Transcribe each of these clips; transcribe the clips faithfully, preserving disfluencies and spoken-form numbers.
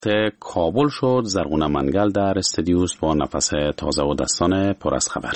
کابل شد. زرغونه منگل در استودیوست با نفس تازه و دستان پر از خبر.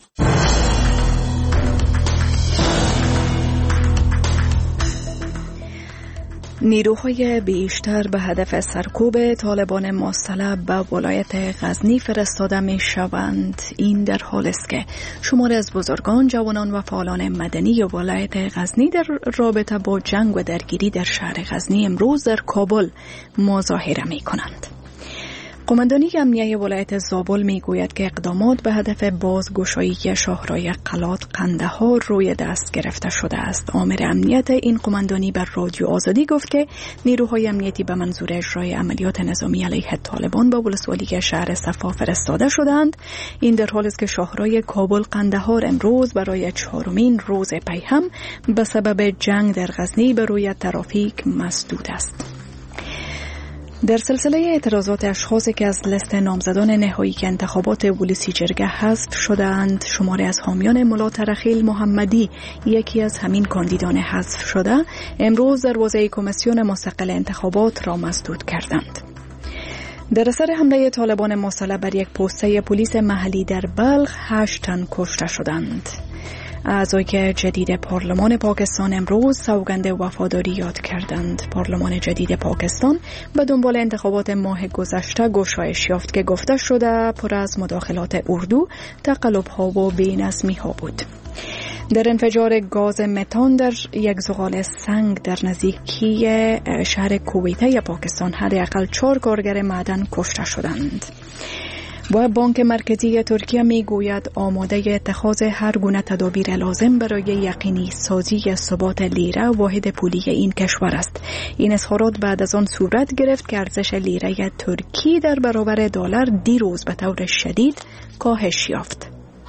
نیروهای بیشتر به هدف سرکوب طالبان مستلب به ولایت غزنی فرستاده می شوند. این در حالی است که شماری از بزرگان، جوانان و فعالان مدنی ولایت غزنی در رابطه با جنگ و درگیری در شهر غزنی امروز در کابل مظاهره می کنند. قماندانی امنیه ولایت زابل می گوید که اقدامات به هدف بازگشایی شاهراه قلات قندهار روی دست گرفته شده است. آمر امنیت این قماندانی بر رادیو آزادی گفت که نیروهای امنیتی به منظور اجرای عملیات نظامی علیه طالبان به ولسوالی شهر صفا فرستاده شدند. این در حالی است که شاهراه کابل قندهار امروز برای چهارمین روز پی هم به سبب جنگ در غزنی به روی ترافیک مسدود است. در سلسله اعتراضات اشخاصی که از لیست نامزدان نهایی که انتخابات ولسی جرگه حذف شدند، شماری از حامیان ملا ترخیل محمدی، یکی از همین کاندیدان حذف شده، امروز دروازه کمیسیون مستقل انتخابات را مسدود کردند. در اثر حمله طالبان مسلح بر یک پسته پلیس محلی در بلخ، هشت تن کشته شدند. اعضای جدید پارلمان پاکستان امروز سوگند وفاداری یاد کردند. پارلمان جدید پاکستان به دنبال انتخابات ماه گذشته گشایش یافت که گفته شده پر از مداخلات اردو، تقلب‌ها و بی‌نظمی‌ها بود. در انفجار گاز متان در یک زغال سنگ در نزدیکی شهر کویته پاکستان حداقل چهار کارگر معدن کشته شدند. و بانک مرکزی ترکیه می گوید آماده اتخاذ هر گونه تدابیر لازم برای یقینی سازی ثبات لیره واحد پولی این کشور است. این اظهارات بعد از آن صورت گرفت که ارزش لیره ترکی در برابر دلار دیروز به طور شدید کاهش یافت.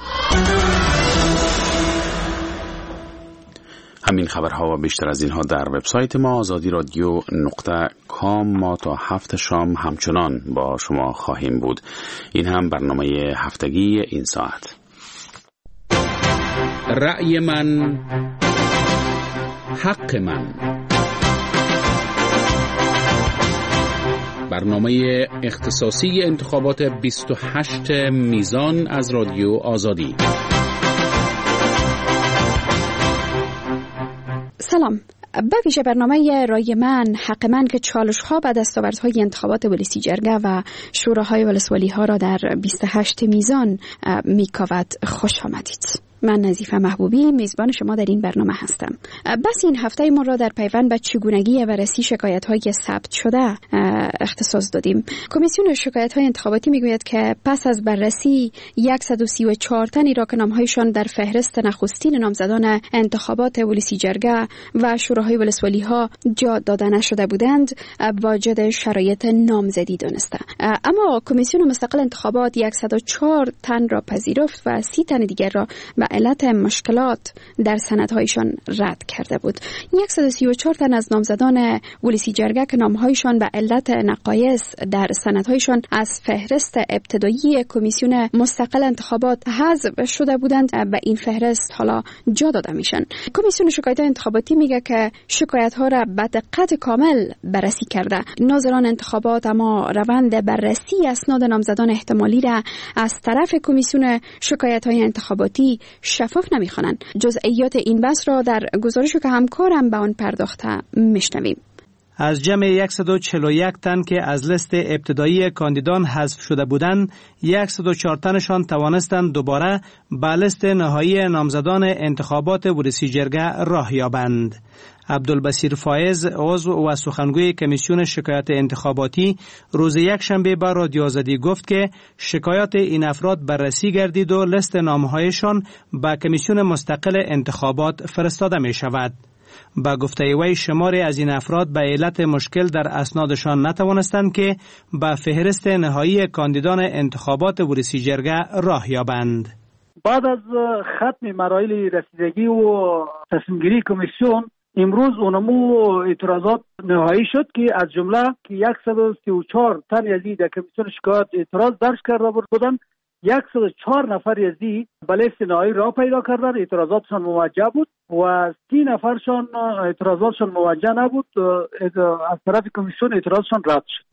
همین خبرها و بیشتر از اینها در وبسایت ما آزادی رادیو نقطه کام. ما تا هفت شام همچنان با شما خواهیم بود. این هم برنامه هفتگی این ساعت. رأی من حق من، برنامه اختصاصی انتخابات بیست و هشت میزان از رادیو آزادی. سلام. به ویژه برنامه رای من حق من که چالش ها و دستاوردهای انتخابات ولسی جرگه و شوراهای ولسوالی ها را در بیست و هشت میزان میکاود خوش آمدید. من نظیفه محبوبی میزبان شما در این برنامه هستم. بس این هفته ما را در پیوند به چگونگی بررسی شکایت‌های ثبت شده اختصاص دادیم. کمیسیون شکایت‌های انتخاباتی میگوید که پس از بررسی صد و سی و چهار تنی را که نام‌هایشان در فهرست نخستین نامزدان انتخابات ولسی جرگه و شوراهای ولسوالی‌ها جا داده نشده بودند، واجد شرایط نامزدی دانسته. اما کمیسیون مستقل انتخابات صد و چهار تن را پذیرفت و سی تن دیگر را به علت مشکلات در سندهایشان رد کرده بود. صد و سی و چهار تن از نامزدان ولسی جرگه که نامهایشان به علت نقایص در سندهایشان از فهرست ابتدایی کمیسیون مستقل انتخابات حذف شده بودند، به این فهرست حالا جا داده میشن. کمیسیون شکایت انتخاباتی میگه که شکایت ها را به دقت کامل بررسی کرده. ناظران انتخابات اما روند بررسی اسناد نامزدان احتمالی را از طرف کمیسیون شکایت های انتخاباتی شفاف نمیخوانند. جزئیات این بحث را در گزارشی که همکارم به آن پرداخته میشنویم. از جمع صد و چهل و یک تن که از لیست ابتدایی کاندیدان حذف شده بودند، صد و چهار تنشان توانستند دوباره به لیست نهایی نامزدان انتخابات ولسی جرگه راه یابند. عبدالبصیر فایز، عضو و سخنگوی کمیسیون شکایات انتخاباتی، روز یک شنبه به رادیو آزادی گفت که شکایات این افراد بررسی گردید و لیست نامه‌هایشان به کمیسیون مستقل انتخابات فرستاده می شود. با گفته وی شماری از این افراد به علت مشکل در اسنادشان نتوانستند که به فهرست نهایی کاندیدان انتخابات ولسی جرگه راه یابند. بعد از ختم مراحل رسیدگی و تصمیم گیری کمیسیون، امروز اونمو اعتراضات نهایی شد که از جمله که صد و سی و چهار تن یزی در کمیسیون شکایت اعتراض درج کرده بودند، صد و چهار نفر یزی به لیست نهایی راه پیدا کردند. اعتراضاتشان موجه بود و سی نفرشان اعتراضاتشان موجه نبود. از طرف کمیسیون اعتراضشان رد شد.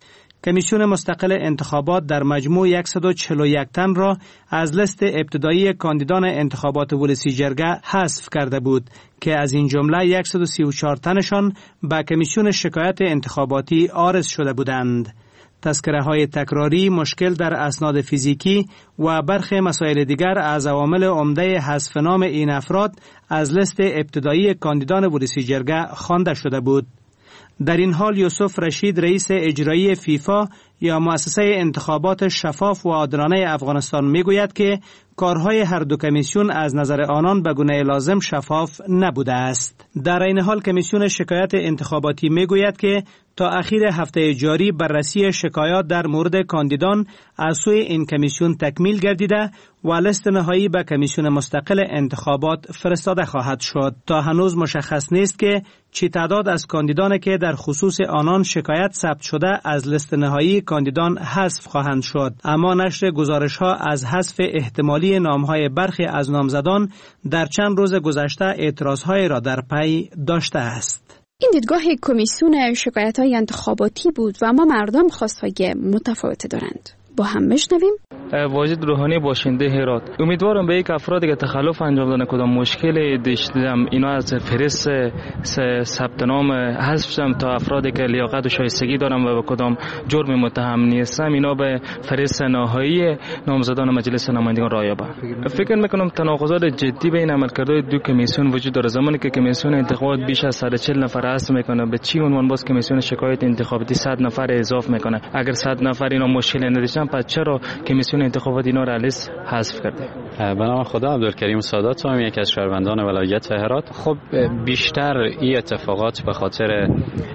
کمیسیون مستقل انتخابات در مجموع صد و چهل و یک تن را از لیست ابتدایی کاندیدان انتخابات ولسی جرگه حذف کرده بود که از این جمله صد و سی و چهار تنشان به کمیسیون شکایت انتخاباتی عارض شده بودند. تذکره های تکراری، مشکل در اسناد فیزیکی و برخی مسائل دیگر از عوامل عمده حذف نام این افراد از لیست ابتدایی کاندیدان ولسی جرگه خوانده شده بود. در این حال یوسف رشید رئیس اجرایی فیفا یا مؤسسه انتخابات شفاف و عادلانه افغانستان میگوید که کارهای هر دو کمیسیون از نظر آنان به گونه لازم شفاف نبوده است. در این حال کمیسیون شکایت انتخاباتی میگوید که تا اخیر هفته جاری بررسی شکایات در مورد کاندیدان از سوی این کمیسیون تکمیل گردیده و لیست نهایی به کمیسیون مستقل انتخابات فرستاده خواهد شد. تا هنوز مشخص نیست که چی تعداد از کاندیدان که در خصوص آنان شکایت ثبت شده از لیست نهایی کاندیدان حذف خواهند شد، اما نشر گزارش ها از حذف احتمالی نام های برخی از نامزدان در چند روز گذشته اعتراض های را در پی داشته است. این دیدگاه کمیسیون شکایت های انتخاباتی بود و اما مردم خواستهای متفاوت دارند. با هم بشنویم. واجد روحانی باشنده هرات. امیدوارم به یک افرادی که تخلف انجام دادن کدام مشکلی داشتم اینا از فهرست ثبت نام حذف شدم تا افرادی که لیاقت و شایستگی دارن و به کدام جرم متهم نیستم اینا به فهرست نهایی نامزدان مجلس نمایندگان راه یابند. فکر میکنم تناقضات جدی بین عملکردهای دو کمیسیون وجود داره. زمانی که کمیسیون انتخابات بیش از صد و چهل نفر حذف میکنه، به چی عنوان باز کمیسیون شکایت انتخاباتی صد نفر اضافه میکنه؟ اگر صد نفر اینا مشکلی نداشتن پس چرا کمیسیون انتخابات اینا را لیست حذف کرده؟ به نام خدا، عبدالکریم سادات هم یک از شهروندان ولایت هرات. خب بیشتر این اتفاقات به خاطر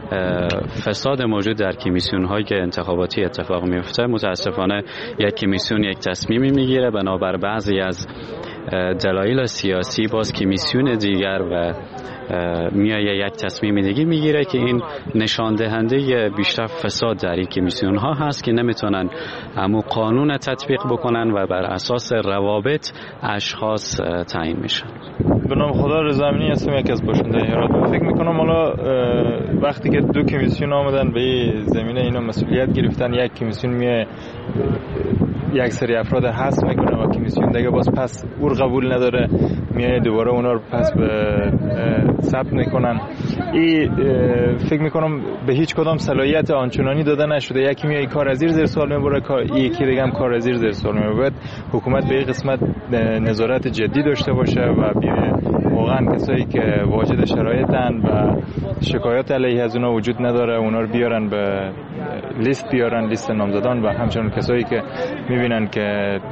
فساد موجود در کمیسیون های انتخاباتی اتفاق میفته. متاسفانه یک کمیسیون یک تصمیمی میگیره، بنابر بعضی از دلایل سیاسی باز کمیسیون دیگر و میایه یک تصمیم دیگه میگیره که این نشان دهنده بیشتر فساد در این کمیسیون ها هست که نمیتونن همون قانون تطبیق بکنن و بر اساس روابط اشخاص تعیین میشن. به نام خدا، رضا امینی هستم، یک از باشنده هرات. فکر میکنم حالا وقتی که دو کمیسیون آمدن به این زمینه اینا مسئولیت گرفتن، یک کمیسیون میه یک سری افراد حذف میکنه و کمیسیون دیگه باز پس اور قبول نداره میایه دوباره اونا رو پس به ثبت میکنن. این فکر میکنم به هیچ کدام صلاحیت آنچنانی داده نشده. یکی میایه کار از زیر سوال میبره، یکی دیگه هم کار از زیر سوال میبره. حکومت به این قسمت نظارت جدی داشته باشه و واقعا کسایی که واجد شرایطن و شکایات علیه از اونا وجود نداره اونا رو بیارن به لیست بیارن لیست نامزدان و همچنین کسایی که میبینن که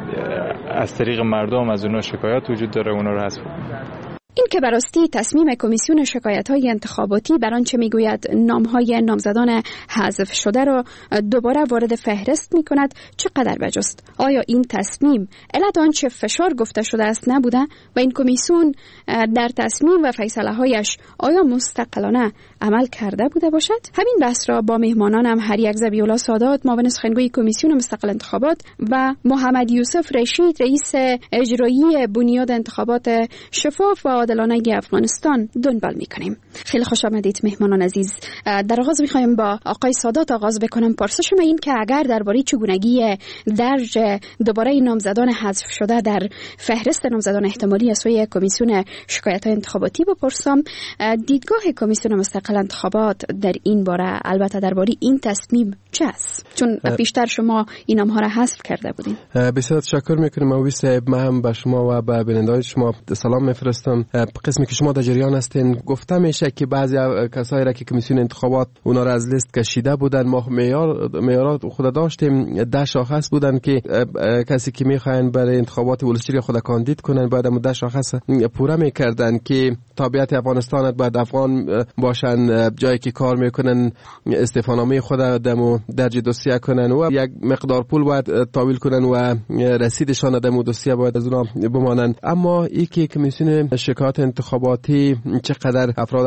از طریق مردم از اونا شکایات وجود داره اونا رو حذف کنن. این که براستی تصمیم کمیسیون شکایت‌های انتخاباتی بر آنچه میگوید نام‌های نامزدان حذف شده را دوباره وارد فهرست می‌کند چقدر بجاست؟ آیا این تصمیم علت آنچه فشار گفته شده است نبوده و این کمیسیون در تصمیم و فیصله‌هایش آیا مستقلانه عمل کرده بوده باشد؟ همین بحث را با مهمانانم هر یک ذبیح‌الله سادات معاون سخنگوی کمیسیون مستقل انتخابات و محمد یوسف رشید رئیس اجرایی بنیاد انتخابات شفاف و عادلانه افغانستان دنبال میکنیم. خیلی خوش آمدید مهمانان عزیز. در آغاز میخوایم با آقای سادات آغاز بکنم. پرسشم این که اگر درباره چگونگی درج دوباره نامزدان حذف شده در فهرست نامزدان احتمالی از سوی کمیسیون شکایت‌های انتخاباتی بپرسم، دیدگاه کمیسیون مستقل انتخابات در این باره، البته درباره این تصمیم چه است؟ چون پیشتر شما این نام‌ها را حذف کرده بودین. بسیار تشکر میکنم مولوی صاحب. من هم به شما و به بینندگان شما سلام میفرستم. قسمی که شما در جریان هستین گفته میشه که بعضی کسایی را که کمیسیون انتخابات اونا را از لیست کشیده بودن، ما معیار معیارات خود داشتیم، ده شاخص بودن که کسی که میخواین برای انتخابات ولسی خود کاندید کنن باید ده شاخص پوره میکردن که تابعیت افغانستان باید افغان باشن، جایی که کار میکنن استعفانامه خود دمو درج دوسیه کنن و یک مقدار پول باید تحویل کنن و رسیدشان دمو دوسیه باید از اونا بمانن. اما این که کمیسیون شکایت انتخاباتی چقدر افراد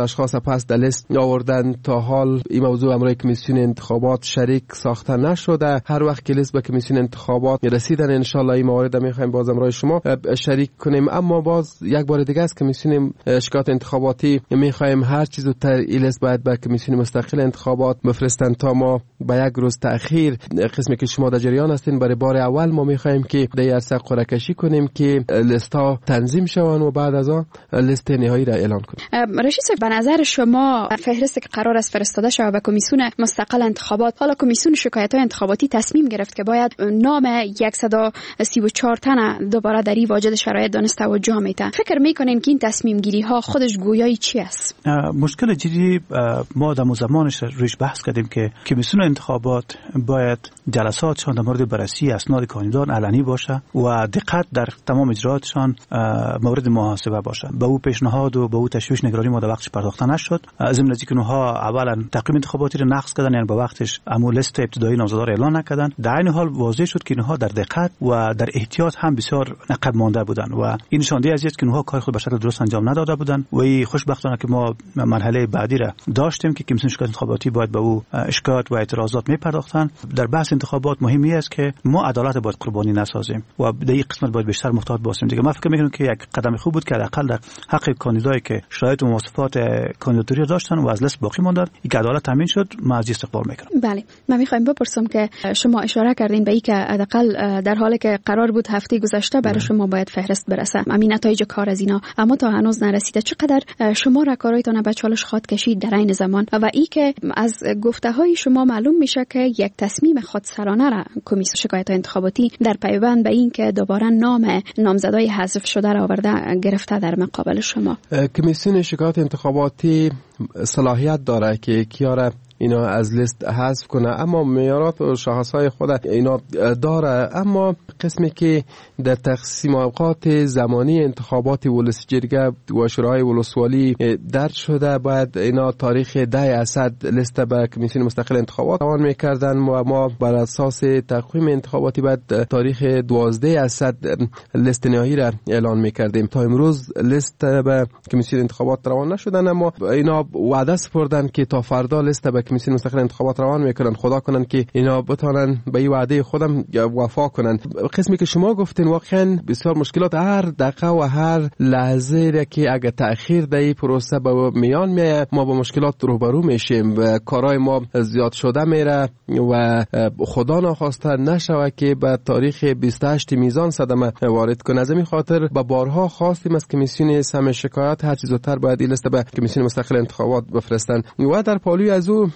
اشخاص پس در لیست آوردن. تا حال این موضوع امروی کمیسیون انتخابات شریک ساخته نشده. هر وقت که لیست به کمیسیون انتخابات رسیدن ان شاء الله این موارد میخوایم باز امروی شما شریک کنیم. اما باز یک بار دیگه از کمیسیون شکایت انتخاباتی میخوایم هر چیز رو تر این لیست باید به کمیسیون مستقل انتخابات بفرستن تا ما با یک روز تأخیر قسمی که شما در جریان هستین برای بار اول ما میخوایم که در عرصه قرعه کشی کنیم که لیست ها تنظیم شوند و بعد از آن لیست نهایی را اعلان کنیم. رشید صاحب، به نظر شما فهرستی که قرار است فرستاده شود به کمیسیون مستقل انتخابات، حالا کمیسیون شکایت های انتخاباتی تصمیم گرفت که باید نام صد و سی و چهار تن دوباره در این واجد شرایط دانسته و جا میته، فکر میکنین که این تصمیم گیری ها خودش گویایی چی است؟ مشکل جدی ما در زمانش روش بحث کردیم که کمیسیون انتخابات باید جلساتشان در مورد بررسی اسناد کاندیدان علنی باشه و دقت در تمام اجراءاتشان مورد محاسبه باشه. به او پیشنهاد و به او تشویش نگرانی ما در وقتش پرداخته نشد. از این نتیجه که اونها اولا تقویم انتخاباتی رو نقض کردن، یعنی به وقتش امو لیست ابتدایی نامزدا را اعلان نکردن. در این حال واضح شد که اینها در دقت و در احتیاط هم بسیار عقب مانده بودند و این نشانده از است که اونها کار خود به شکل درست انجام نداده بودند و این خوشبختانه که ما مرحله بعدی را داشتیم که کمیسیون شکایت انتخاباتی باید به او شکایت و اعتراضات میپرداختن. در بحث انتخابات مهمی است که ما عدالت باید قربانی نسازیم و در این قسمت باید بیشتر محتاط باشیم. دیگه من فکر میکنم که یک قدم خوب بود که حداقل در حق کاندیدایی که شرایط و مواصفات کاندیداتوری داشتن و از لیست باقی ماندن یک عدالت تامین شد. ما از استقبال میکنم. بله، من میخوایم بپرسم که شما اشاره کردین به اینکه حداقل در حالی که قرار بود هفته گذشته برای شما باید فهرست برسه، همین نتایج کار از اینا اما تا هنوز نرسیده، چقدر شما را کارایتان به چالش خواهد کشید در این زمان و ای که از گفته های شما معلوم میشه که یک تصمیم خودسرانه را کمیسیون شکایت انتخاباتی در پیوند به این که دوباره نام نامزدای حذف شده را آورده گرفته در مقابل شما. کمیسیون شکایت انتخاباتی صلاحیت داره که کیا را اینا از لیست حذف کنه، اما معیارات و شاخصهای خود اینا داره. اما قسمی که در تقسیم اوقات زمانی انتخابات ولسی جرگه و شورای ولسوالی درج شده باید اینا تاریخ ده اسد لیست به کمیسیون مستقل انتخابات روان میکردن و ما بر اساس تقویم انتخاباتی بعد تاریخ دوازده اسد لیست نهایی را اعلان میکردیم. تا امروز لیست به کمیسیون انتخابات روان نشدن، اما اینا وعده سپردن که تا فردا لیست به کمیسیون مستقل انتخابات روان میکنن. خدا کنن که اینا بتونن به این وعده خودم وفا کنن. قسمی که شما گفتین واقعا بسیار مشکلات هر دقیقه و هر لحظه را که اگه تأخیر در این پروسه به میان میاد ما با مشکلات روبرو میشیم و کارهای ما زیاد شده میره و خدا ناخواسته نشوه که به تاریخ بیست و هشت میزان صدمه وارد کنه. از این خاطر با بارها خواستیم از کمیسیون سم شکایت هر چیز زودتر باید این لیست به کمیسیون مستقل انتخابات بفرستن و در پالوی از او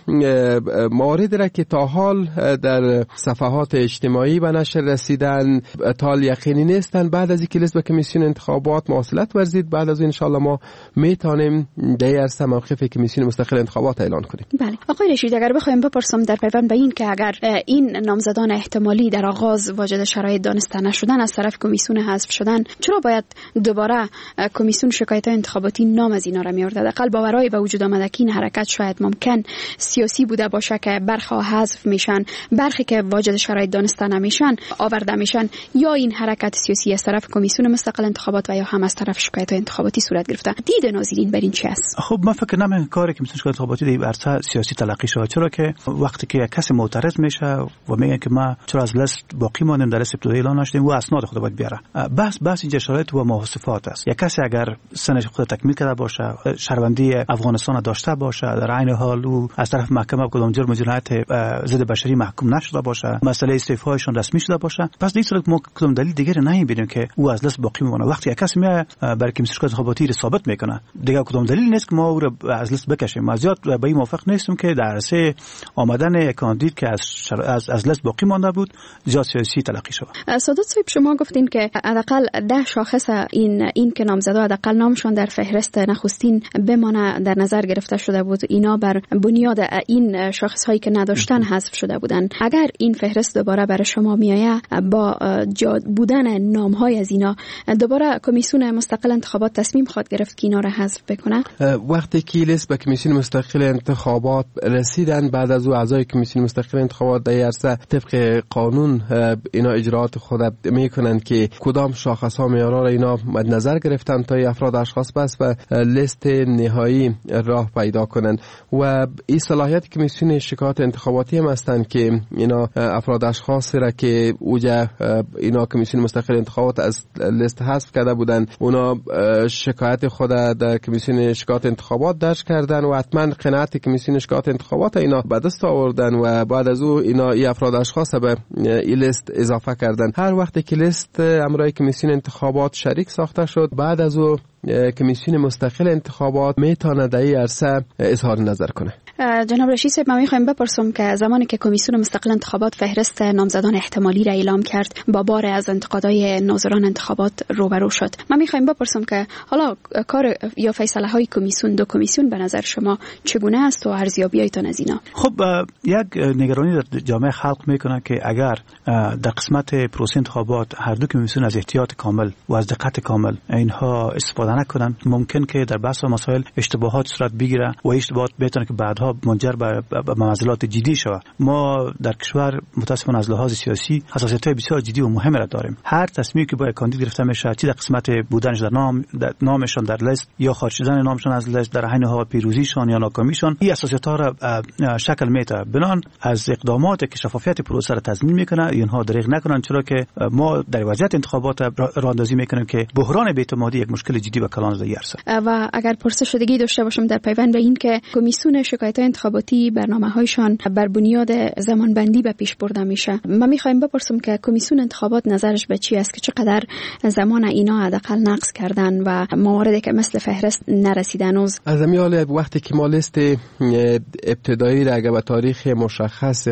موارد را که تا حال در صفحات اجتماعی به نشر رسیدن تا یقینی نیستن، بعد از اینکه لیست به کمیسیون انتخابات مواصلت ورزید بعد از ان شاء الله ما میتونیم در عرصه موقف کمیسیون مستقل انتخابات اعلان کنیم. بله آقای رشید، اگر بخوایم بپرسم در پیوند به این که اگر این نامزدان احتمالی در آغاز واجد شرایط دانسته نشدن از طرف کمیسیون حذف شدن، چرا باید دوباره کمیسیون شکایت انتخاباتی نام از اینا را میارد؟ حداقل باورای به وجود آمده که این حرکت شاید ممکن سیاسی بوده باشه که برخی حذف میشن، برخی که واجد شرایط دانسته نمیشن آورده میشن، یا این حرکت سیاسی از طرف کمیسیون مستقل انتخابات و یا هم از طرف شکایت انتخاباتی صورت گرفته. دید ناظرین بر این چی است؟ خب من فکر نمی کاری که کمیسیون شکایت انتخاباتی در عرصه سیاسی تلقی شده، چرا که وقتی که کسی معترض میشه و میگه که ما چرا از لیست باقی ماندیم در لیست ابتدایی اعلان نشدیم و اسناد خود باید بیاره، بس بس اینجا شرایط و مواصفات است. یک کسی اگر سنش خود تکمیل کرده باشه، شهروندی افغانستان داشته باشه، در عین حال او از طرف محکمه کدام جرم جنایت ضد بشری محکوم نشده باشه، مسئله استعفایشون رسمی شده باشه، پس دیگه صورت ما کدام دلیل دیگه نمیبینیم که او از لیست باقی بمونه. وقتی یک کسی میاد برای کمیسیون شکایت انتخاباتی رو ثابت میکنه، دیگه کدام دلیل نیست که ما او رو از لیست بکشیم. ما زیاد به این موافق نیستیم که در عرصه آمدن کاندید که از شر... از از لیست باقی مانده بود زیاد سیاسی تلقی شد. سادات صاحب، شما گفتین که حداقل ده شاخص این این که نامزدا حداقل نامشون در فهرست نخستین بمانه در نظر گرفته شده بود، اینا بر بنیاد این شاخص هایی که نداشتن حذف شده بودن. اگر این فهرست دوباره برای شما میآید با بودن نام های از اینا، دوباره کمیسیون مستقل انتخابات تصمیم خواهد گرفت که اینا را حذف بکنه؟ وقتی که لیست به کمیسیون مستقل انتخابات رسیدن، بعد از او اعضای کمیسیون مستقل انتخابات در عرصه طبق قانون اینا اجراات خود میکنن که کدام شاخص ها معیارا را اینا مد نظر گرفتن تا افراد اشخاص بس و لیست نهایی راه پیدا کنند و این صلاحیت کمیسیون شکایات انتخاباتی هم هستند که اینا افراد اشخاصی را که اوجا اینا کمیسیون مستقل انتخابات از لیست حذف کرده بودن اونا شکایت خود در کمیسیون شکایات انتخابات درج کردن و حتما قناعت کمیسیون شکایات انتخابات اینا به دست آوردن و بعد از او اینا این افراد اشخاص به این لیست اضافه کردن. هر وقتی که لیست امرای کمیسیون انتخابات شریک ساخته شد بعد از او کمیسیون مستقل انتخابات میتونه در این عرصه اظهار نظر کنه. جناب رشید صاحب من میخوایم بپرسم که زمانی که کمیسیون مستقل انتخابات فهرست نامزدان احتمالی را اعلام کرد با بار از انتقادهای ناظران انتخابات روبرو شد، من میخوایم بپرسم که حالا کار یا فیصله های کمیسیون دو کمیسیون به نظر شما چگونه است و ارزیابیاتون از اینا؟ خب یک نگرانی در جامعه خلق میکنه که اگر در قسمت پروسه انتخابات هر دو کمیسیون از احتیاط کامل و از دقت کامل اینها استفاده نکنن ممکن که در بحث و مسائل اشتباهات صورت بگیره و اشتباهات بتونه که بعدها منجر به معضلات جدی شود. ما در کشور متاسفانه از لحاظ سیاسی حساسیت‌های بسیار جدی و مهم را داریم. هر تصمیمی که باید کاندید گرفته میشه چه در قسمت بودنش در نام در نامشون در لیست یا خارج شدن نامشون از لیست در عین حال پیروزیشون یا ناکامیشون این حساسیت‌ها را شکل میده. بنان از اقدامات که شفافیت پروسه را تضمین میکنه اینها دریغ نکنن، چرا که ما در وضعیت انتخابات راهاندازی میکنیم که بحران بی‌اعتمادی یک مشکل جدی و کلان دیگر است. و اگر پرسش دیگه داشته باشم در پیوند به این که کمیسیون شکایت انتخاباتی برنامه‌هایشان بر بنیاد زمانبندی به پیش برده میشه، من میخوایم بپرسم که کمیسیون انتخابات نظرش به چی است که چقدر زمان اینا حداقل نقض کردن و مواردی که مثل فهرست نرسیدن. از میال وقتی که ما لیست ابتدایی را اگه به تاریخ مشخص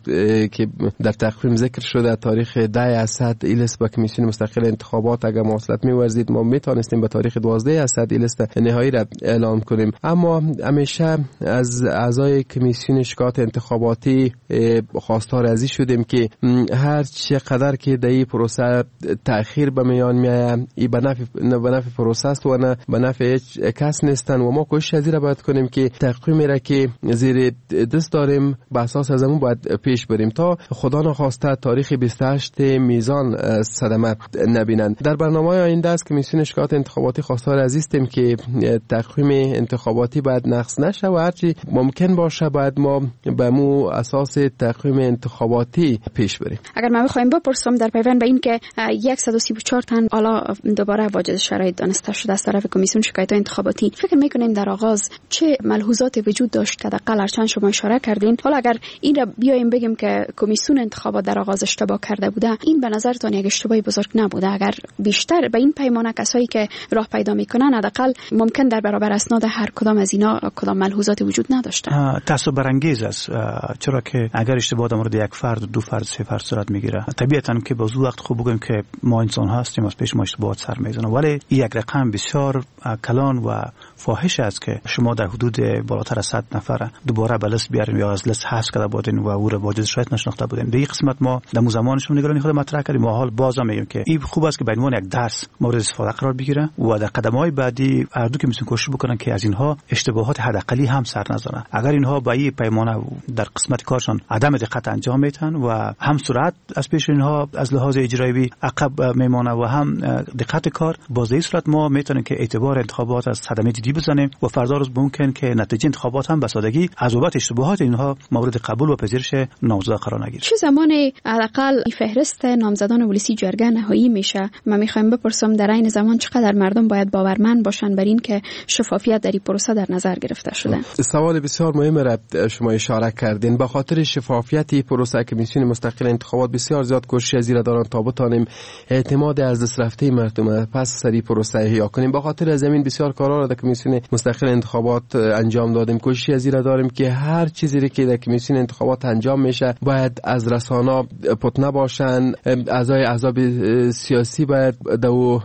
که در تقویم ذکر شده تاریخ ده اسد این لیست به کمیسیون مستقل انتخابات اگه مواصلت می‌ورزید ما میتونستیم به تاریخ دوازده اسد این لیست نهایی را اعلام کنیم. اما همیشه از اعضای کمیسیون شکایات انتخاباتی خواستار ازی شدیم که هر چقدر که در این پروسه تأخیر به میان میاد این به نفع به نفع پروسه است و نه به نفع هیچ کس نیستن و ما کوشش ازی را باید کنیم که تقویمی را که زیر دست داریم به اساس از همون باید پیش بریم تا خدا نخواسته تاریخ بیست و هشت میزان صدمه نبینند. در برنامه آینده است کمیسیون شکایات انتخاباتی خواستار عزیزیم که تقویم انتخاباتی باید نقص نشه و هرچی ممکن باشه باید ما به مو اساس تقویم انتخاباتی پیش بریم. اگر ما بخوایم بپرسم در پیوند به این که صد و سی و چهار تن حالا دوباره واجد شرایط دانسته شده از طرف کمیسیون شکایت انتخاباتی، فکر میکنین در آغاز چه ملحوظاتی وجود داشت که حداقل هرچند شما اشاره کردین حالا اگر این را بیایم بگیم که کمیسیون انتخابات در آغاز اشتباه کرده بوده، این به نظرتان یک اشتباهی بزرگ نبوده؟ اگر بیشتر به این پیمانه کسایی که راه پیدا میکنن حداقل ممکن در برابر اسناد هر کدام از اینا کدام ملحوظاتی وجود نداشته؟ تعصب برانگیز است، چرا که اگر اشتباه در مورد یک فرد دو فرد سه فرد صورت میگیره طبیعتاً که با وقت خوب بگیم که ما انسان هستیم از پیش ما اشتباهات سر میزنه، ولی یک رقم بسیار کلان و فاحش است که شما در حدود بالاتر از صد نفر دوباره به لیست بیارین یا از لیست حذف کرده بودین و او را واجد شرایط نشناخته بودین. به این قسمت ما در زمان شما نگرانی خود مطرح کردیم و حال بازم میگیم که این خوب است که به عنوان یک درس مورد استفاده قرار بگیره و در قدم‌های بعدی هر دو که میتونن کوشش بکنن که از اینها اشتباهات حداقلی هم سر نزنه. اگر اینها با این پیمانه در قسمت کارشان عدم دقت انجام میدن و هم سرعت از پیش اینها از لحاظ اجرایی عقب میمانه و هم دقت کار، باز این صورت ما میتونیم که اعتبار انتخابات از صدمه جدی بزنیم و فردا روز ممکن که نتیجه انتخابات هم به سادگی از بابت اشتباهات اینها مورد قبول و پذیرش نامزدا قرار نگیره. چه زمانی حداقل فهرست نامزدان ولسی جرگه نهایی میشه؟ من میخوایم بپرسم در این زمان چقدر مردم باید باورمند باشن بر این که شفافیت در این پروسه در نظر گرفته شده؟ سوال بسیار مهم را شما اشاره کردین. به خاطر شفافیت پروسه کمیسیون مستقل انتخابات بسیار زیاد کوشش زیرا دارن تا بتانیم اعتماد از دست رفته مردم پس سری پروسه احیا کنیم. به خاطر از زمین بسیار کارا را در کمیسیون مستقل انتخابات انجام دادیم. کوشش زیرا داریم که هر چیزی که در کمیسیون انتخابات انجام میشه باید از رسانه پت نباشن، اعضای احزاب سیاسی باید دو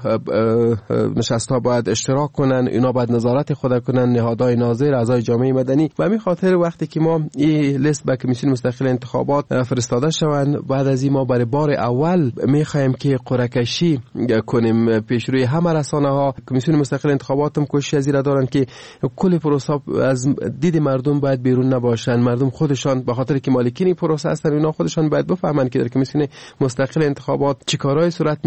نشست‌ها باید اشتراک کنن، اینا باید نظارت خود کنن، نهادهای ناظر، اعضای جامعه مدنی. و همین خاطر وقتی که ما این لیست به کمیسیون مستقل انتخابات فرستاده شوند بعد از این ما برای بار اول میخوایم که قرعه‌کشی کنیم پیش روی همه رسانه‌ها. کمیسیون مستقل انتخابات هم کوشش زیرا دارن که کل پروسه از دید مردم باید بیرون نباشن. مردم خودشان به خاطر که مالکین پروسه هستن اینا خودشان باید بفهمن که در کمیسیون مستقل انتخابات چه کارهای صورت میگیره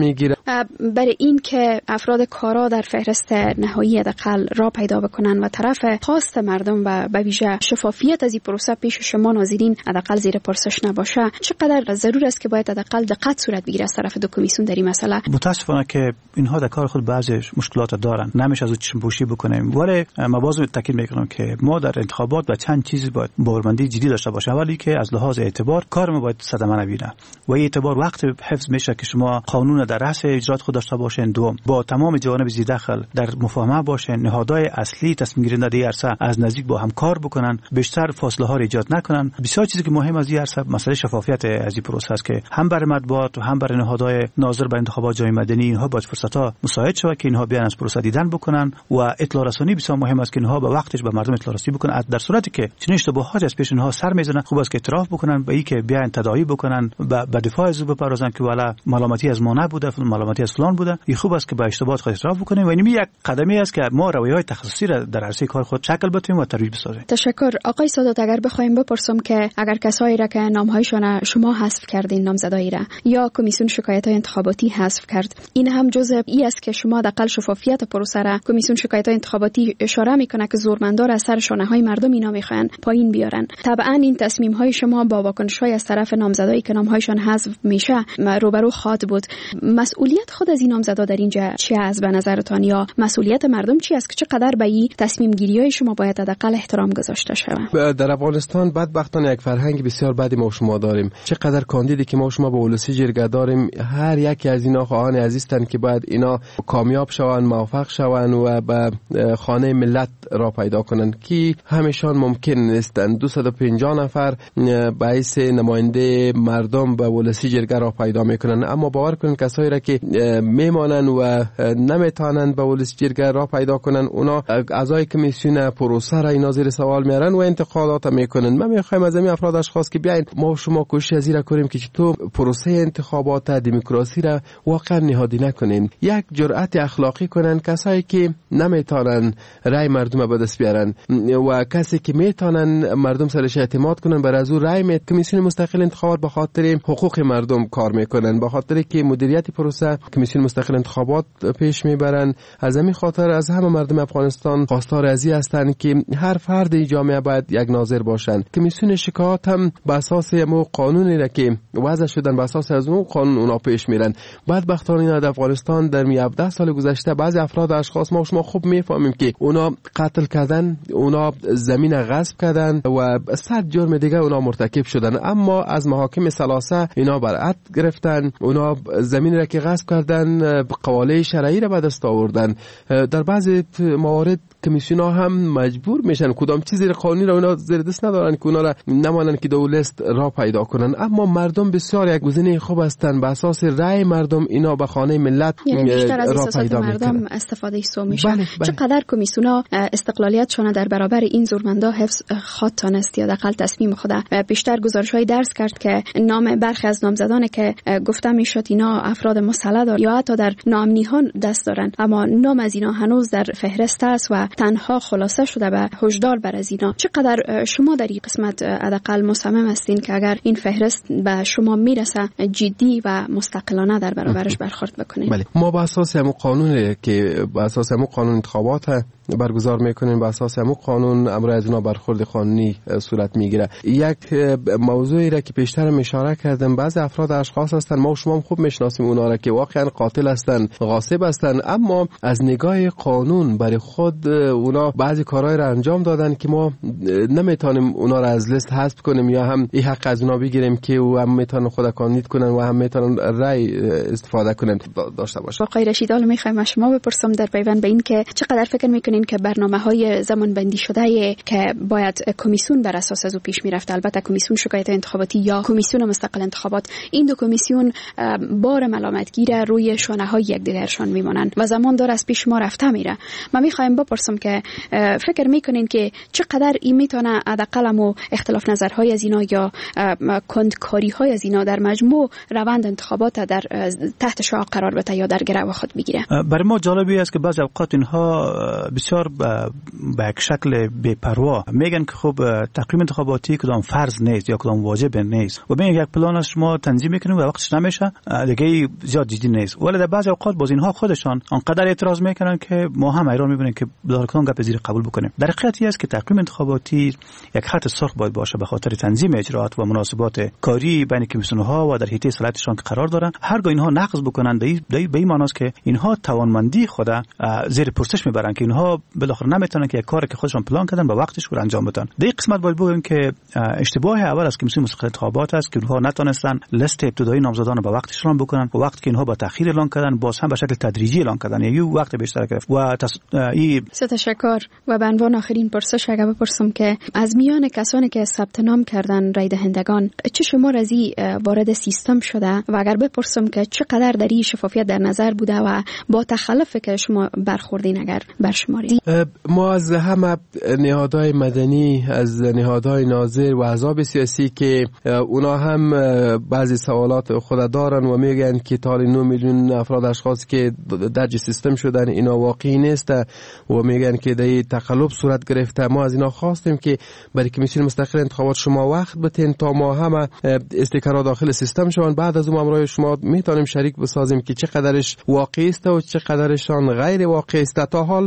برای این که افراد کارا در فهرست نهایی حداقل را پیدا بکنن و طرف خواست مردم و به ویژه شفافیت از این پروسه پیش شما ناظرین حداقل زیر پرسش نباشه، چقدر ضرور است که باید حداقل دقت صورت بگیره از طرف دو کمیسیون در این مسئله؟ متاسفانه که اینها در کار خود بعضی مشکلات دارن، نمیشه از چشم پوشی بکنیم، ولی ما باز تاکید میکنم که ما در انتخابات و چند چیزی باید باورمندی جدی داشته باشه. اولی که از لحاظ اعتبار کار ما باید صدمه نبینه و این اعتبار وقت حفظ میشه که شما قانون در رأس اجرات خود داشته باشین. دوم، با تمام جوانب زیر دخل در مفاهمه باشین، نهادهای اصلی تصمیم گیرنده در عرصه از نزدیک با هم کار بکنن، بیشتر فاصله ها را ایجاد نکنن. بسیار چیزی که مهم از این عرصه مسئله شفافیت از این پروسه است که هم برای مطبوعات و هم برای نهادهای ناظر به انتخابات جامعه مدنی اینها باید فرصت‌ها مساعد شود که اینها بیان از پروسه دیدن بکنن و اطلاع رسانی بسیار مهم است که اینها به وقتش به مردم اطلاع رسانی بکنن. در صورتی که چنین اشتباهاتی از پیش اینها سر میزنن، خوب است که اعتراف بکنن به اینکه بیان تداعی بکنن، به دفاع از او بپردازن که والا ملامتی از ما نبوده، ملامتی از فلان بوده. این خوب است که به اشتباهات خود اعتراف بکنیم و این یک قدمی است که ما رویه‌های تخصصی را در عرصه کار خود شکل بدیم و ترویج بسازیم. تشکر. آقای سادات، اگر بخوایم بپرسم که اگر کسایی را که نامهایشان شما حذف کردین، نامزدایی را یا کمیسیون شکایت‌های انتخاباتی حذف کرد، این هم جزء ای است که شما دقل شفافیت پروسه را کمیسیون شکایت‌های انتخاباتی اشاره میکنه که زورمندار از سر شانه‌های مردم اینا میخوان پایین بیارن. طبعا این تصمیم‌های شما با واکنش‌های از طرف نامزدایی که نامهایشان حذف میشه روبرو خواهد بود. مسئولیت خود از این نامزدا در اینجا چی است به نظرتان، یا مسئولیت مردم چی است که چقدر به این تصمیم گیری‌های شما باید حداقل احترام گذاشته شود؟ در افغانستان بدبختانه یک فرهنگ بسیار بدی ما شما داریم. چقدر کاندیدی که ما شما به ولسی جرگه داریم، هر یکی از اینا خواهان عزیزتن که باید اینا کامیاب شوند، موفق شوند و به خانه ملت را پیدا کنند که همیشان ممکن نیستند. دویست و پنجاه نفر باعث نماینده مردم به ولسی جرگه را پیدا میکنن، اما باور کنید کسایی را که میمانند و نمیتونند به ولسی جرگه را پیدا کنن، اونا اعضای کمیسیون پروسه را اینا زیر سوال میارن و انتقادات میکنن. ما میخوایم از این افراد اشخاص که بیاین ما شما کوشش از این کنیم که چطور پروسه انتخابات دموکراسی را واقعا نهادی نکنین، یک جرأت اخلاقی کنن کسایی که نمیتونن رای مردم به دست بیارن و کسی که میتونن مردم سرش اعتماد کنن بر از او رای می کمیسیون مستقل انتخابات به خاطر حقوق مردم کار میکنن، به خاطر که مدیریت پروسه کمیسیون مستقل انتخابات پیش میبرن. از همین خاطر از همه مردم افغانستان خواستار از این هستند که هر فرد جامعه باید یک ناظر باشند. کمیسیون شکایات هم به اساس مو قانونی را که وضع شدن به اساس از اون قانون اونا پیش میرن. بعدبختانه در افغانستان در هفده سال گذشته بعضی افراد اشخاص ما شما خوب میفهمیم که اونا قتل کردن، اونا زمین غصب کردن و صد جرم دیگه اونا مرتکب شدن، اما از محاکم ثلاثه اینا برأت گرفتن، اونا زمین را که غصب کردن قواله شرعی را به دست آوردن. در بعضی موارد کمیسیون ها هم مجبور میشن کدام چیزی قانونی را اونا زیر دست ندارن که اونا را نمانن که دولت را پیدا کنن، اما مردم بسیار یک گزینه خوب هستند. به اساس رأی مردم اینا به خانه ملت یعنی بیشتر از را پیدا مردم میکنن. استفاده سو میشه. بله، بله. چقدر کمیسیون ها استقلالیتشون در برابر این زورمندا حفظ خواهد تانست یا دقل تصمیم خود؟ بیشتر گزارش های درس کرد که نام برخی از نامزدان که گفته میشد اینا افراد مسلح دار یا حتی در نامنی ها دست دارن، اما نام از اینا هنوز در فهرست است و تنها خلاصه شده به هشدار بر از اینا. چقدر شما در این قسمت حداقل مصمم هستین که اگر این فهرست به شما میرسه جدی و مستقلانه در برابرش برخورد بکنین؟ بله، ما به اساس همون قانونی که به اساس همون قانون انتخابات برگزار میکنیم، به اساس همون قانون امر از اونا برخورد قانونی صورت میگیره. یک موضوعی را که پیشتر اشاره کردم، بعضی افراد اشخاص هستن ما و شما خوب میشناسیم اونا را که واقعا قاتل هستن، غاصب هستن، اما از نگاه قانون برای خود اونا بعضی کارهای را انجام دادن که ما نمیتونیم اونا را از لیست حذف کنیم یا هم این حق از اونا بگیریم که او هم میتونن خود کاندید کنن و هم میتونن رای استفاده کنن داشته باشه. آقای رشید، حالا میخوایم از شما بپرسم در پیوند به این که چقدر فکر میکنین که برنامه‌های زمان بندی شده که باید کمیسیون بر اساس از او پیش میرفت، البته کمیسیون شکایت انتخاباتی یا کمیسیون مستقل انتخابات، این دو کمیسیون بار ملامتگیر روی شانه‌های یکدیگرشان میمانند و زمان داره از پیش ما رفته میره. من میخوایم بپرسم بپرسم که فکر میکنین که چقدر این میتونه حداقل و اختلاف نظرهای از اینا یا کندکاری های از اینا در مجموع روند انتخابات در تحت شعاع قرار بده یا در گرو خود بگیره؟ برای ما جالبی است که بعضی اوقات اینها بسیار به یک شکل بی‌پروا میگن که خب تقویم انتخاباتی کدام فرض نیست یا کدام واجب نیست و ببین یک پلان است شما تنظیم میکنیم و وقتش نمیشه دیگه زیاد جدی نیست. ولی در بعضی اوقات باز اینها خودشان انقدر اعتراض میکنن که ما هم حیران میبینیم که در کدام گپ زیر قبول بکنیم. در حقیقت است که تقویم انتخاباتی یک خط سرخ باید باشه به خاطر تنظیم اجراءات و مناسبات کاری بین کمیسیون‌ها و در حیطه صلاحیتشان که قرار دارن. هرگاه اینها نقض بکنن به این معنی است که اینها توانمندی خود زیر پرسش میبرن که اینها بالاخره نمیتونن که یک کاری که خودشان پلان کردن به وقتش رو انجام بدن. در این قسمت باید بگم که اشتباه اول از کمیسیون مستقل انتخابات است که اونها نتونستن لیست ابتدایی نامزدان رو به وقتش اعلام بکنن و وقتی که اینها با تاخیر اعلام کردن باز هم به شکل تدریجی اعلام کردن یعنی وقت بیشتر گرفت و تص... ای تشکر. و به عنوان آخرین پرسش اگه بپرسم که از میان کسانی که ثبت نام کردن رای دهندگان چه شمار از این وارد سیستم شده و اگر بپرسم که چقدر در این شفافیت در نظر بوده و با تخلف که شما برخوردین اگر برشمارید؟ ما از همه نهادهای مدنی از نهادهای ناظر و احزاب سیاسی که اونا هم بعضی سوالات خود دارن و میگن که تا نه میلیون افراد اشخاص که درج سیستم شدن اینا واقعی نیست و میگن که در تقلب صورت گرفته. ما از اینا خواستیم که برای کمیسیون مستقل انتخابات شما وقت بتین تا ما همه استیکرها داخل سیستم شون، بعد از اون امرای شما میتونیم شریک بسازیم که چقدرش واقعی است و چقدرشان غیر واقعی است. تا حال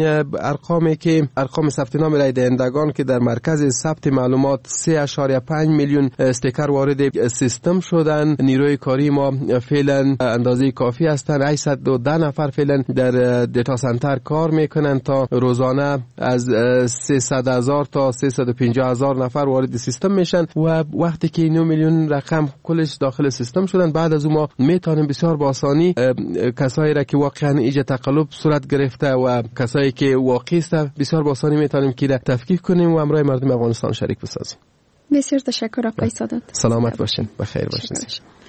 ارقامی که ارقام ثبت نام رای دهندگان که در مرکز ثبت معلومات سه اشاریه پنج میلیون استیکر وارد سیستم شدن. نیروی کاری ما فعلا اندازه کافی هستند. هشتصد و ده نفر فعلا در دیتا سنتر کار میکنن تا روزانه از سیصد هزار تا سیصد و پنجاه هزار نفر وارد سیستم میشن و وقتی که نه میلیون رقم کلش داخل سیستم شدن بعد از اون ما میتونیم بسیار با آسانی کسایی را که واقعا ایجاد تقلب صورت گرفته و کسایی که واقعی است بسیار با آسانی میتونیم که تفکیک کنیم و امرای مردم افغانستان شریک بسازیم. بسیار تشکر آقای سادات. سلامت باشین، بخیر باشین.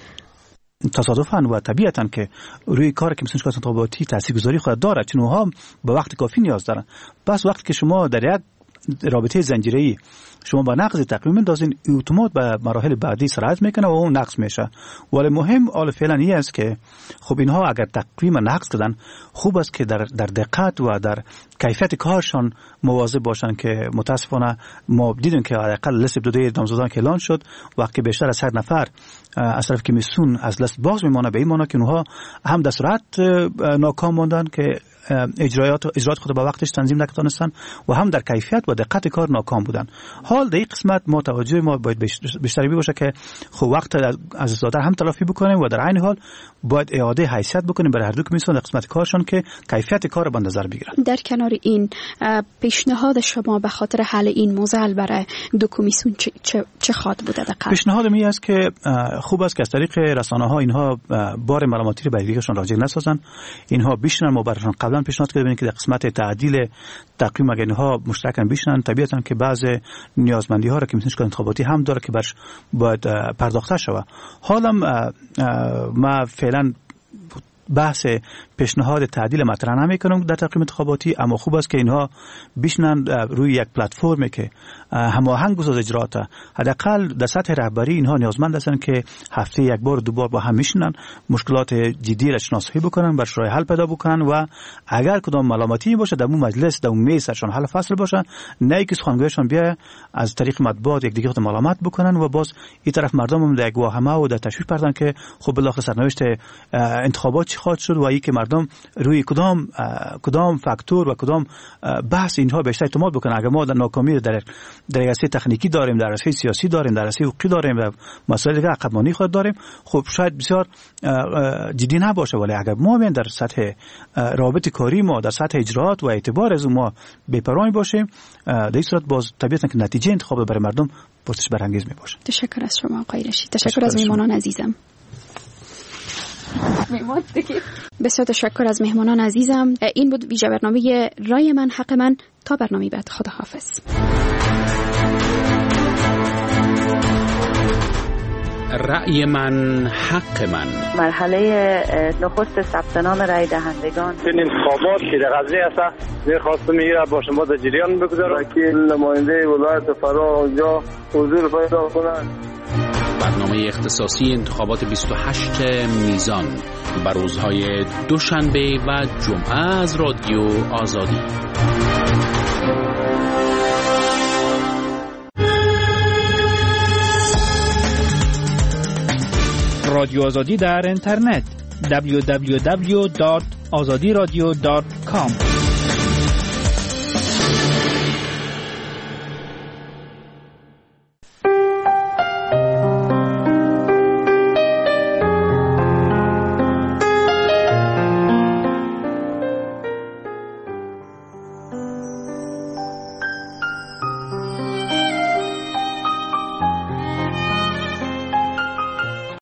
تصادفاً و طبیعتاً که روی کار که کمیسیون انتخاباتی تاثیرگذاری خود داره چون اونها به وقت کافی نیاز دارن. پس وقتی که شما در یک رابطه زنجیره‌ای شما با نقض تقویم میندازین اتومات به مراحل بعدی سرایت میکنه و اون نقض میشه. ولی مهم حال فعلا این است که خب اینها اگر تقویم نقض کردن خوب است که در در دقت و در کیفیت کارشان مواظب باشن که متاسفانه ما دیدیم که حداقل لیست ابتدایی نامزدان که اعلان شد وقتی بیشتر از صد نفر از طرف کمیسیون از لیست باز میمونه به این معنی که اونها هم در صورت ناکام موندن که اجرایات اجرات خود به وقتش تنظیم نکردن و هم در کیفیت و دقت کار ناکام بودن. حال در این قسمت ما توجه ما باید بیشتری باشه که خب وقت از زیادتر هم تلافی بکنیم و در عین حال باید اعاده حیثیت بکنیم برای هر دو کمیسیون در قسمت کارشون که کیفیت کار به نظر بگیرن. در کنار این پیشنهاد شما به خاطر حل این موزل برای دو کمیسیون چه چه, چه خواد بوده دقیقاً؟ پیشنهاد می است که خوب است که از طریق رسانه‌ها اینها بار ملامتی رو بر دیگرشون راجع نسازن. اینها بیشتر ما براشون قبلا پیشنهاد کردیم که در قسمت تعدیل تقویم اگر اینها مشترکاً بیشترن طبیعتاً که بعض نیازمندی ها را که کمیسیون انتخاباتی هم داره که برش باید پرداخته شود. حالا ما فعلا بحث پیشنهاد تعدیل مطرح نمی‌کنم در تقویم انتخاباتی، اما خوب است که اینها بشنن روی یک پلتفرمی که هماهنگ بسازه اجراات. حداقل در سطح رهبری اینها نیازمند هستند که هفته یک بار دو بار با هم میشنن مشکلات جدی را شناسایی بکنن، برش راه حل پیدا بکنن و اگر کدام ملامتی باشه در اون مجلس در اون میزشون حل فصل باشه، نه اینکه سخنگویشون بیا از طریق مطبوعات یک دیگه ملامت بکنن و باز این طرف مردم هم در واهمه و در تشویش پردن که خب بالاخره سرنوشت انتخابات چی خواهد شد و اینکه مردم روی کدام کدام فاکتور و کدام بحث اینها بیشتر اعتماد بکنن. اگر ما در ناکامی در در عرصه تکنیکی داریم، در عرصه سیاسی داریم، در عرصه حقوقی داریم و مسائل دیگه عقبمانی خود داریم، خب شاید بسیار جدی نباشه. ولی اگر ما در سطح رابط کاری ما در سطح اجراات و اعتبار از ما بی‌پروا باشیم، در این صورت باز طبیعتا که نتیجه انتخاب برای مردم پرسش برانگیز می باشه. تشکر از شما آقای رشید. تشکر, تشکر از میهمانان عزیزم. بسیار تشکر از مهمانان عزیزم. این بود ویژه برنامه رای من حق من. تا برنامه بعد، خدا حافظ. رأی من حق من. مرحله نخست ثبت نام رای دهندگان. این انتخابات که در غزنی است می‌خواستم میره با شما در جریان بگذارم که نماینده ولایت فرا اونجا حضور پیدا کنند. برنامه اختصاصی انتخابات بیست و هشت میزان بر روزهای دوشنبه و جمعه از رادیو آزادی. رادیو آزادی در اینترنت دبلیو دبلیو دبلیو دات آزادی رادیو دات کام